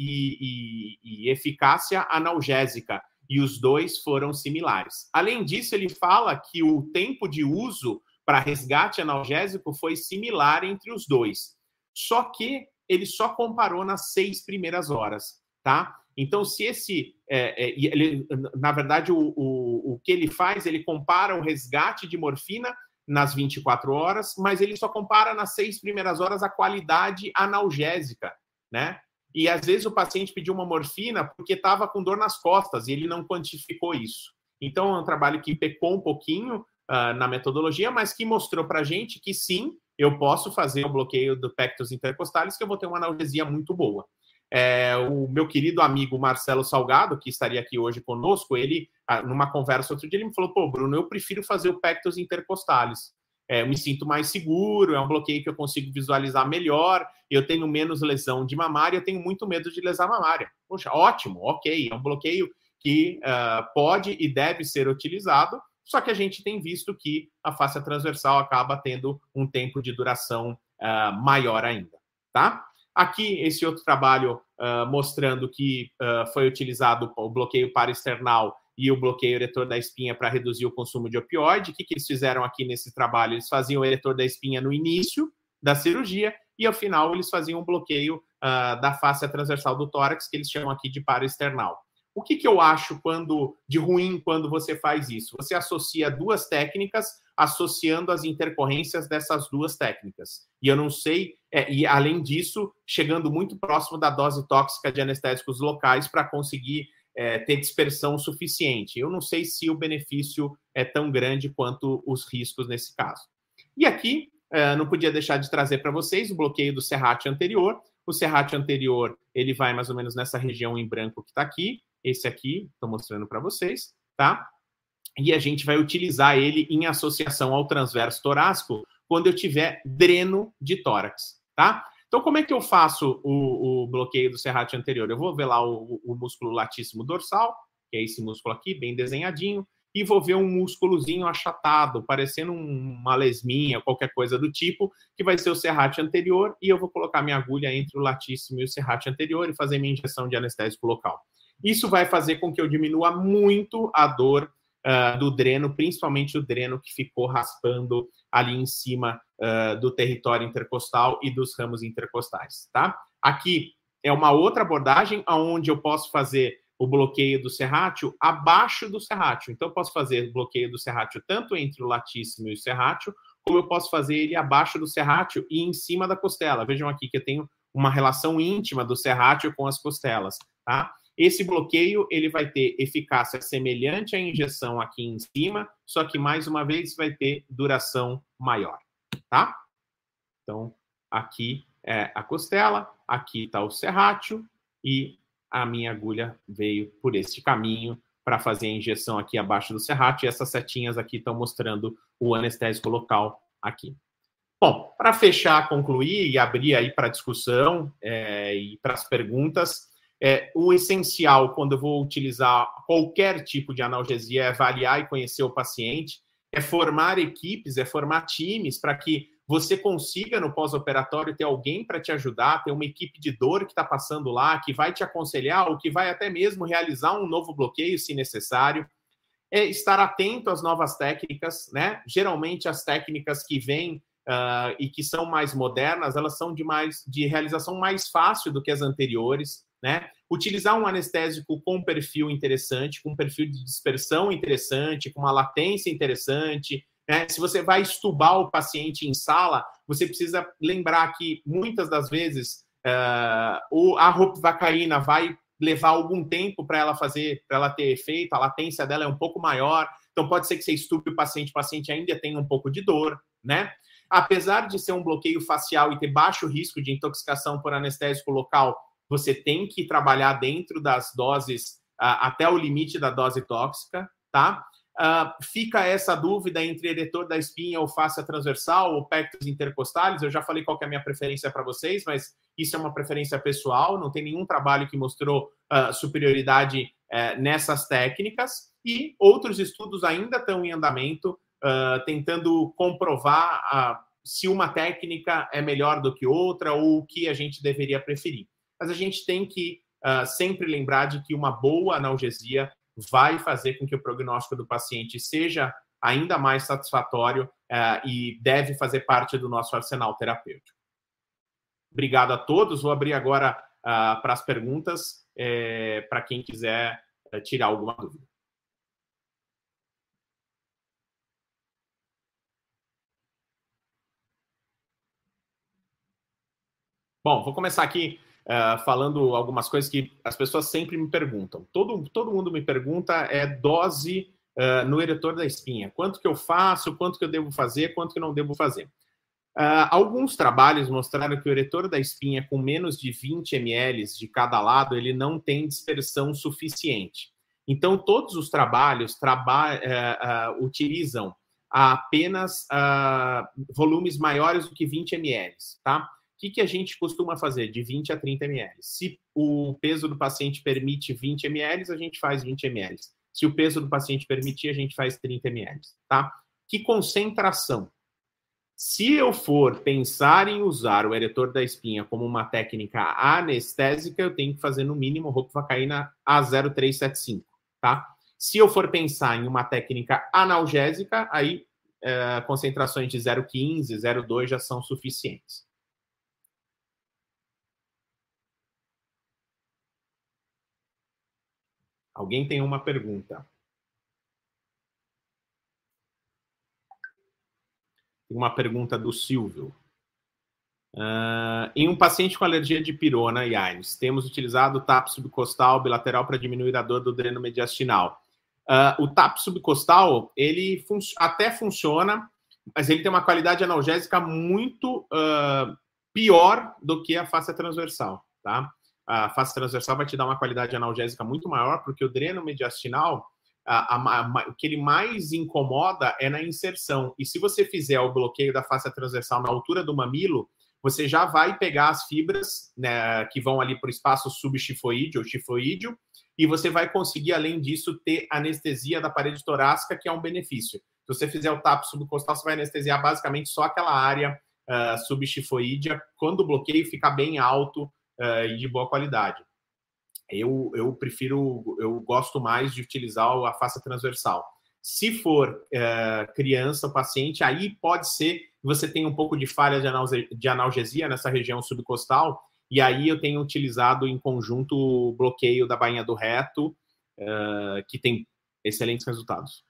e, e eficácia analgésica, e os dois foram similares. Além disso, ele fala que o tempo de uso para resgate analgésico foi similar entre os dois, só que ele só comparou nas seis primeiras horas, tá? Então, se esse, é, é, ele, na verdade, o, o, o que ele faz, ele compara o resgate de morfina nas vinte e quatro horas, mas ele só compara nas seis primeiras horas a qualidade analgésica, né? E às vezes o paciente pediu uma morfina porque estava com dor nas costas e ele não quantificou isso. Então é um trabalho que pecou um pouquinho uh, na metodologia, mas que mostrou para a gente que sim, eu posso fazer o bloqueio do pectus intercostalis, que eu vou ter uma analgesia muito boa. É, o meu querido amigo Marcelo Salgado, que estaria aqui hoje conosco, ele, numa conversa outro dia, ele me falou, pô, Bruno, eu prefiro fazer o pectus intercostalis. É, eu me sinto mais seguro, é um bloqueio que eu consigo visualizar melhor, eu tenho menos lesão de mamária, eu tenho muito medo de lesão mamária. Poxa, ótimo, ok, é um bloqueio que uh, pode e deve ser utilizado, só que a gente tem visto que a fáscia transversal acaba tendo um tempo de duração uh, maior ainda, tá? Aqui, esse outro trabalho uh, mostrando que uh, foi utilizado o bloqueio paraesternal e o bloqueio eretor da espinha para reduzir o consumo de opioide. O que, que eles fizeram aqui nesse trabalho? Eles faziam o eretor da espinha no início da cirurgia e, ao final, eles faziam um bloqueio uh, da fáscia transversal do tórax, que eles chamam aqui de paraesternal. O que, que eu acho quando, de ruim quando você faz isso? Você associa duas técnicas, associando as intercorrências dessas duas técnicas. E eu não sei, é, e além disso, chegando muito próximo da dose tóxica de anestésicos locais para conseguir é, ter dispersão suficiente. Eu não sei se o benefício é tão grande quanto os riscos nesse caso. E aqui, é, não podia deixar de trazer para vocês o bloqueio do serrátil anterior. O serrátil anterior, ele vai mais ou menos nessa região em branco que está aqui. Esse aqui, estou mostrando para vocês, tá? E a gente vai utilizar ele em associação ao transverso torácico quando eu tiver dreno de tórax, tá? Então, como é que eu faço o, o bloqueio do serrátil anterior? Eu vou ver lá o, o músculo latíssimo dorsal, que é esse músculo aqui, bem desenhadinho, e vou ver um músculozinho achatado, parecendo uma lesminha, qualquer coisa do tipo, que vai ser o serrátil anterior, e eu vou colocar minha agulha entre o latíssimo e o serrátil anterior e fazer minha injeção de anestésico local. Isso vai fazer com que eu diminua muito a dor uh, do dreno, principalmente o dreno que ficou raspando ali em cima uh, do território intercostal e dos ramos intercostais, tá? Aqui é uma outra abordagem onde eu posso fazer o bloqueio do serrátil abaixo do serrátil. Então, eu posso fazer o bloqueio do serrátil tanto entre o latíssimo e o serrátil, como eu posso fazer ele abaixo do serrátil e em cima da costela. Vejam aqui que eu tenho uma relação íntima do serrátil com as costelas, tá? Esse bloqueio, ele vai ter eficácia semelhante à injeção aqui em cima, só que, mais uma vez, vai ter duração maior, tá? Então, aqui é a costela, aqui está o serrátil e a minha agulha veio por este caminho para fazer a injeção aqui abaixo do serrátil, e essas setinhas aqui estão mostrando o anestésico local aqui. Bom, para fechar, concluir e abrir aí para discussão é, e para as perguntas, é, o essencial quando eu vou utilizar qualquer tipo de analgesia é avaliar e conhecer o paciente, é formar equipes, é formar times para que você consiga no pós-operatório ter alguém para te ajudar, ter uma equipe de dor que está passando lá, que vai te aconselhar ou que vai até mesmo realizar um novo bloqueio, se necessário. É estar atento às novas técnicas, né? Geralmente as técnicas que vêm uh, e que são mais modernas, elas são de, mais, de realização mais fácil do que as anteriores, né? Utilizar um anestésico com perfil interessante, com um perfil de dispersão interessante, com uma latência interessante, né? Se você vai estubar o paciente em sala, você precisa lembrar que muitas das vezes Uh, o, a ropivacaína vai levar algum tempo para ela fazer, para ela ter efeito, a latência dela é um pouco maior, então pode ser que você estupe o paciente, o paciente ainda tenha um pouco de dor, né? Apesar de ser um bloqueio facial e ter baixo risco de intoxicação por anestésico local, você tem que trabalhar dentro das doses, uh, até o limite da dose tóxica, tá? Uh, fica essa dúvida entre eretor da espinha ou fáscia transversal ou pectos intercostais. Eu já falei qual que é a minha preferência para vocês, mas isso é uma preferência pessoal, não tem nenhum trabalho que mostrou uh, superioridade uh, nessas técnicas, e outros estudos ainda estão em andamento, uh, tentando comprovar uh, se uma técnica é melhor do que outra ou o que a gente deveria preferir. Mas a gente tem que uh, sempre lembrar de que uma boa analgesia vai fazer com que o prognóstico do paciente seja ainda mais satisfatório uh, e deve fazer parte do nosso arsenal terapêutico. Obrigado a todos. Vou abrir agora uh, para as perguntas, eh, para quem quiser uh, tirar alguma dúvida. Bom, vou começar aqui Uh, falando algumas coisas que as pessoas sempre me perguntam. Todo, todo mundo me pergunta é dose uh, no eretor da espinha. Quanto que eu faço, quanto que eu devo fazer, quanto que eu não devo fazer. Uh, alguns trabalhos mostraram que o eretor da espinha com menos de vinte mililitros de cada lado, ele não tem dispersão suficiente. Então, todos os trabalhos traba uh, uh, utilizam apenas uh, volumes maiores do que vinte mililitros, tá? O que, que a gente costuma fazer? De vinte a trinta mililitros. Se o peso do paciente permite vinte mililitros, a gente faz vinte mililitros. Se o peso do paciente permitir, a gente faz trinta mililitros, tá? Que concentração? Se eu for pensar em usar o eretor da espinha como uma técnica anestésica, eu tenho que fazer no mínimo ropivacaína A zero três sete cinco, tá? Se eu for pensar em uma técnica analgésica, aí é, concentrações de zero vírgula quinze, zero vírgula dois já são suficientes. Alguém tem uma pergunta? Uma pergunta do Silvio. Uh, em um paciente com alergia de pirona e Aines, temos utilizado o T A P subcostal bilateral para diminuir a dor do dreno mediastinal. Uh, o T A P subcostal, ele fun até funciona, mas ele tem uma qualidade analgésica muito uh, pior do que a fáscia transversal, tá? A fáscia transversal vai te dar uma qualidade analgésica muito maior, porque o dreno mediastinal, a, a, a, o que ele mais incomoda é na inserção. E se você fizer o bloqueio da fáscia transversal na altura do mamilo, você já vai pegar as fibras, né, que vão ali para o espaço subchifoídeo ou chifoídeo, e você vai conseguir, além disso, ter anestesia da parede torácica, que é um benefício. Se você fizer o T A P subcostal, você vai anestesiar basicamente só aquela área uh, subchifoídea, quando o bloqueio fica bem alto, Uh, e de boa qualidade. Eu, eu prefiro, eu gosto mais de utilizar a fáscia transversal. Se for uh, criança, paciente, aí pode ser que você tenha um pouco de falha de, analge de analgesia nessa região subcostal, e aí eu tenho utilizado em conjunto o bloqueio da bainha do reto, uh, que tem excelentes resultados.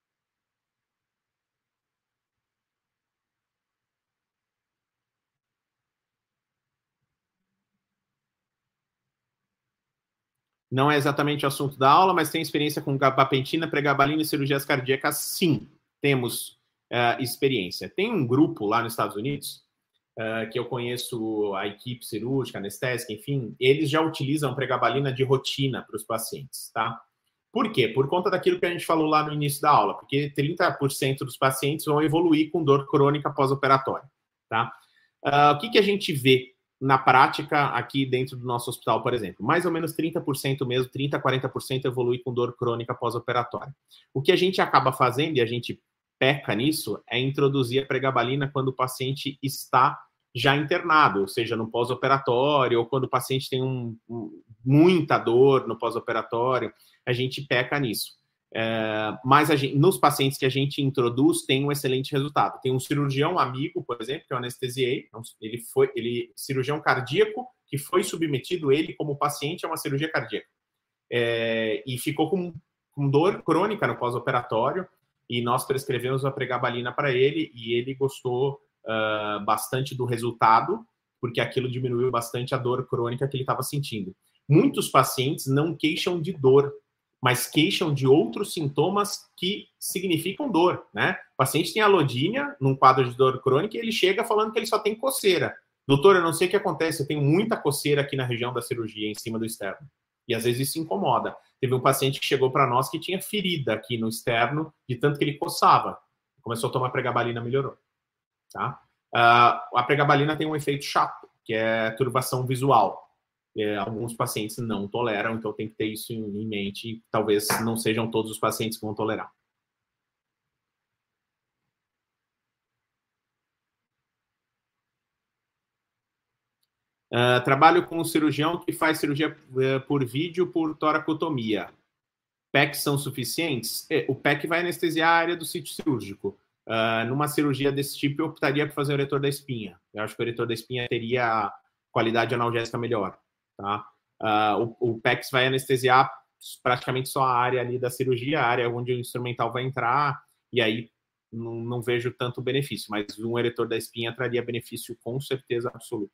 Não é exatamente o assunto da aula, mas tem experiência com gabapentina, pregabalina e cirurgias cardíacas? Sim, temos uh, experiência. Tem um grupo lá nos Estados Unidos, uh, que eu conheço a equipe cirúrgica, anestésica, enfim, eles já utilizam pregabalina de rotina para os pacientes, tá? Por quê? Por conta daquilo que a gente falou lá no início da aula, porque trinta por cento dos pacientes vão evoluir com dor crônica pós-operatória, tá? Uh, o que, que a gente vê na prática aqui dentro do nosso hospital, por exemplo? Mais ou menos trinta por cento mesmo, trinta, quarenta por cento evolui com dor crônica pós-operatória. O que a gente acaba fazendo, e a gente peca nisso, é introduzir a pregabalina quando o paciente está já internado, ou seja, no pós-operatório, ou quando o paciente tem um, um, muita dor no pós-operatório, a gente peca nisso. É, mas a gente, nos pacientes que a gente introduz, tem um excelente resultado. Tem um cirurgião amigo, por exemplo, que eu anestesiei, ele foi, ele, cirurgião cardíaco, que foi submetido, ele como paciente, a uma cirurgia cardíaca. É, e ficou com, com dor crônica no pós-operatório, e nós prescrevemos a pregabalina para ele, e ele gostou uh, bastante do resultado, porque aquilo diminuiu bastante a dor crônica que ele estava sentindo. Muitos pacientes não queixam de dor, mas queixam de outros sintomas que significam dor, né? O paciente tem alodínia num quadro de dor crônica e ele chega falando que ele só tem coceira. Doutor, eu não sei o que acontece, eu tenho muita coceira aqui na região da cirurgia, em cima do externo. E às vezes isso incomoda. Teve um paciente que chegou para nós que tinha ferida aqui no externo, de tanto que ele coçava. Começou a tomar pregabalina, melhorou. Tá? Uh, a pregabalina tem um efeito chato, que é turbação visual. É, alguns pacientes não toleram, então tem que ter isso em, em mente. Talvez não sejam todos os pacientes que vão tolerar. Uh, trabalho com um cirurgião que faz cirurgia uh, por vídeo por toracotomia. P E Cs são suficientes? É, o P E C vai anestesiar a área do sítio cirúrgico. Uh, numa cirurgia desse tipo, eu optaria por fazer o eretor da espinha. Eu acho que o eretor da espinha teria qualidade analgésica melhor. Tá? Uh, o, o P E C vai anestesiar praticamente só a área ali da cirurgia, a área onde o instrumental vai entrar, e aí não, não vejo tanto benefício, mas um eretor da espinha traria benefício com certeza absoluta.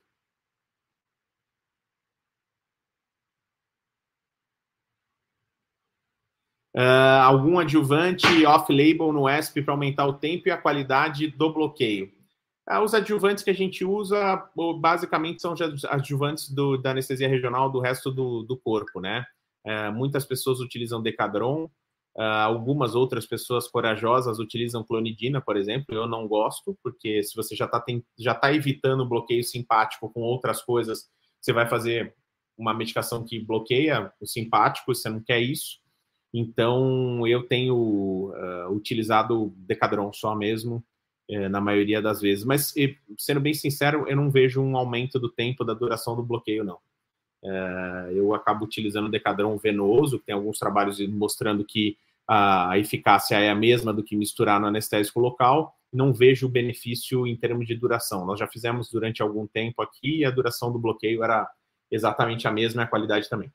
Uh, algum adjuvante off-label no E S P para aumentar o tempo e a qualidade do bloqueio? Uh, os adjuvantes que a gente usa, basicamente, são adjuvantes do, da anestesia regional do resto do, do corpo, né? Uh, muitas pessoas utilizam Decadron, uh, algumas outras pessoas corajosas utilizam clonidina, por exemplo. Eu não gosto, porque se você já está já tá evitando o bloqueio simpático com outras coisas, você vai fazer uma medicação que bloqueia o simpático, você não quer isso. Então, eu tenho uh, utilizado Decadron só mesmo, uh, na maioria das vezes. Mas, sendo bem sincero, eu não vejo um aumento do tempo da duração do bloqueio, não. Uh, eu acabo utilizando Decadron venoso, que tem alguns trabalhos mostrando que a eficácia é a mesma do que misturar no anestésico local. Não vejo benefício em termos de duração. Nós já fizemos durante algum tempo aqui e a duração do bloqueio era exatamente a mesma e a qualidade também.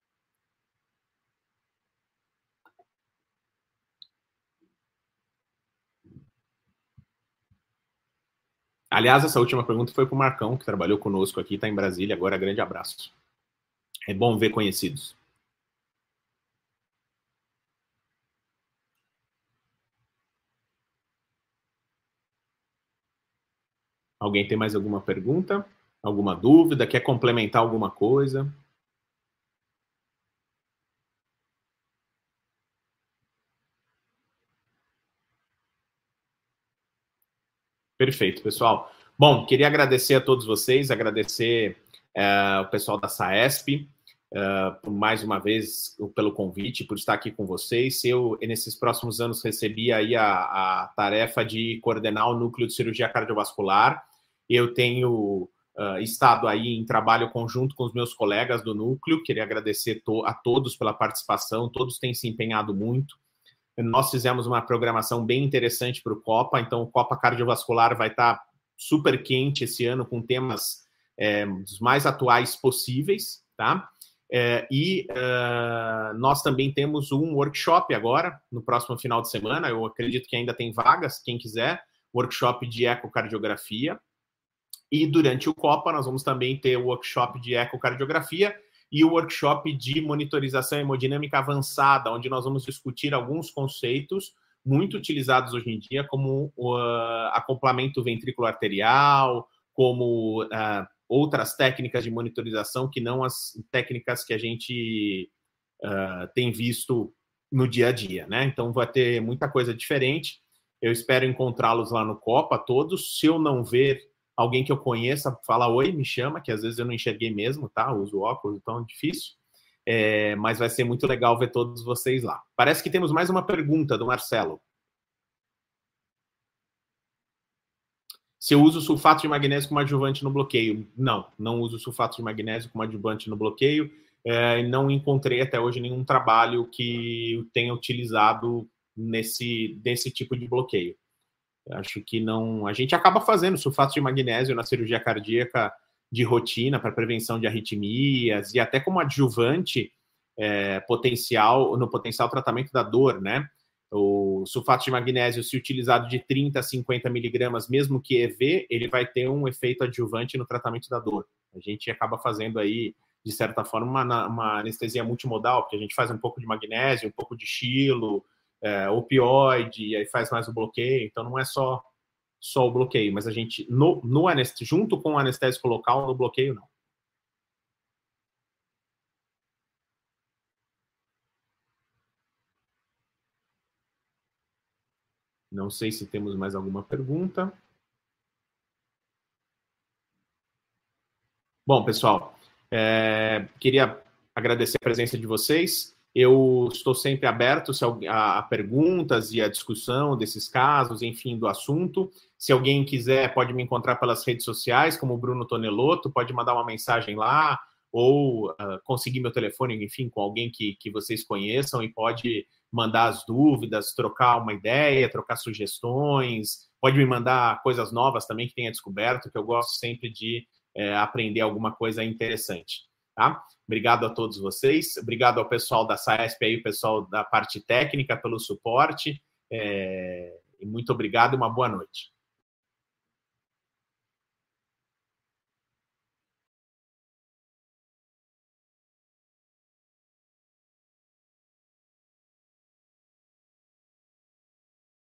Aliás, essa última pergunta foi para o Marcão, que trabalhou conosco aqui, está em Brasília agora. Grande abraço. É bom ver conhecidos. Alguém tem mais alguma pergunta? Alguma dúvida? Quer complementar alguma coisa? Perfeito, pessoal. Bom, queria agradecer a todos vocês, agradecer uh, o pessoal da SAESP, uh, por mais uma vez pelo convite, por estar aqui com vocês. Eu, nesses próximos anos, recebi aí a, a tarefa de coordenar o núcleo de cirurgia cardiovascular. Eu tenho uh, estado aí em trabalho conjunto com os meus colegas do núcleo. Queria agradecer to a todos pela participação, todos têm se empenhado muito. Nós fizemos uma programação bem interessante para o Copa, então o Copa Cardiovascular vai estar super quente esse ano, com temas é, dos mais atuais possíveis, tá? É, e uh, nós também temos um workshop agora, no próximo final de semana, eu acredito que ainda tem vagas, quem quiser, workshop de ecocardiografia. E durante o Copa nós vamos também ter o workshop de ecocardiografia e o workshop de monitorização hemodinâmica avançada, onde nós vamos discutir alguns conceitos muito utilizados hoje em dia, como o uh, acoplamento ventrículo arterial, como uh, outras técnicas de monitorização que não as técnicas que a gente uh, tem visto no dia a dia, né? Então vai ter muita coisa diferente. Eu espero encontrá-los lá no Copa, todos. Se eu não ver alguém que eu conheça, fala oi, me chama, que às vezes eu não enxerguei mesmo, tá? Eu uso óculos, então é difícil. É, mas vai ser muito legal ver todos vocês lá. Parece que temos mais uma pergunta do Marcelo. Se eu uso sulfato de magnésio como adjuvante no bloqueio? Não, não uso sulfato de magnésio como adjuvante no bloqueio. É, não encontrei até hoje nenhum trabalho que tenha utilizado nesse, nesse tipo de bloqueio. Acho que não... A gente acaba fazendo sulfato de magnésio na cirurgia cardíaca de rotina para prevenção de arritmias e até como adjuvante é, potencial, no potencial tratamento da dor, né? O sulfato de magnésio, se utilizado de trinta a cinquenta miligramas, mesmo que E V, ele vai ter um efeito adjuvante no tratamento da dor. A gente acaba fazendo aí, de certa forma, uma, uma anestesia multimodal, porque a gente faz um pouco de magnésio, um pouco de xilo, é, opioide, e aí faz mais o bloqueio. Então, não é só, só o bloqueio, mas a gente, no, no anest... junto com o anestésico local, no bloqueio, não. Não sei se temos mais alguma pergunta. Bom, pessoal, é, queria agradecer a presença de vocês. Eu estou sempre aberto a, a perguntas e a discussão desses casos, enfim, do assunto. Se alguém quiser, pode me encontrar pelas redes sociais, como Bruno Tonelotto, pode mandar uma mensagem lá, ou uh, conseguir meu telefone, enfim, com alguém que, que vocês conheçam, e pode mandar as dúvidas, trocar uma ideia, trocar sugestões, pode me mandar coisas novas também que tenha descoberto, que eu gosto sempre de É, aprender alguma coisa interessante, tá? Obrigado a todos vocês, obrigado ao pessoal da SAESP aí, o pessoal da parte técnica pelo suporte, é, e muito obrigado e uma boa noite.